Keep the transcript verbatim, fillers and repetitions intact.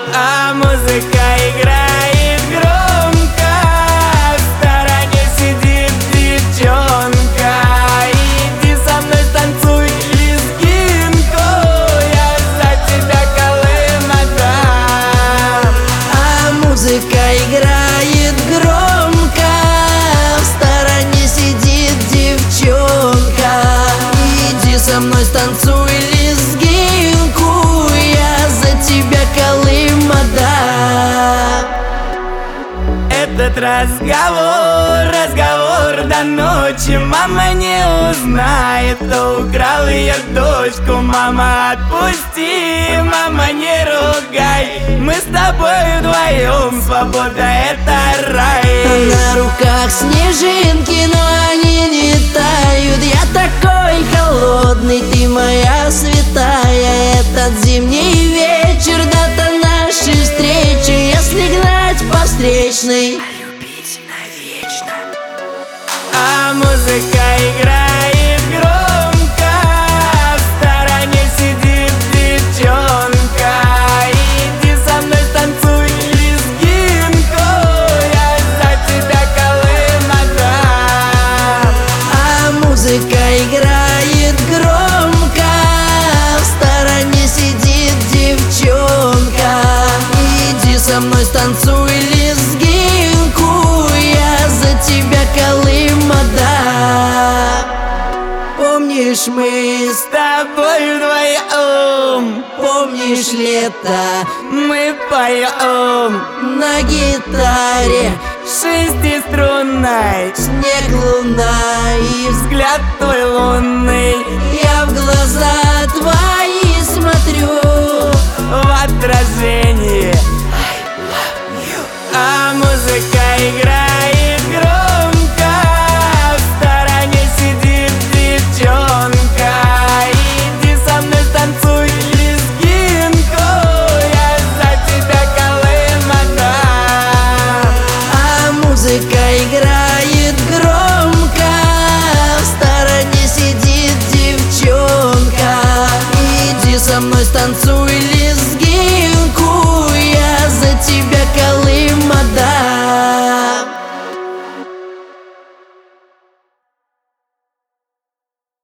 А музыка играет громко, в стороне сидит девчонка. Иди со мной станцуй лезгинку, я за тебя колым отдам. А музыка играет громко, в стороне сидит девчонка. Иди со мной станцуй лезгинку, я за тебя колым отдам. Этот разговор, разговор до ночи. Мама не узнает, кто украл ее дочку. Мама, отпусти, мама, не ругай. Мы с тобой вдвоем, свобода — это рай. На руках снежинки, но они не тают. Я такой холодный, ты моя святая. Этот зимний вечер, дата нашей встречи. Если гнать по встречной, Любить навечно. А музыка играет громко, в стороне сидит девчонка. Иди со мной станцуй лезгинку, я за тебя колым отдам. а музыка играет громко, в стороне сидит девчонка. Иди со мной станцуй лезгинку, я за тебя колым отдам. Помнишь, мы С тобой вдвоем помнишь лето мы поем на гитаре, шестиструнной. снег, луна и взгляд. Взгляд твой лунный Я в глаза твои смотрю, в отражении. А музыка играет громко, в стороне сидит девчонка. Иди со мной станцуй лезгинку, я за тебя колым отдам. а музыка играет громко, в стороне сидит девчонка. Иди со мной станцуй.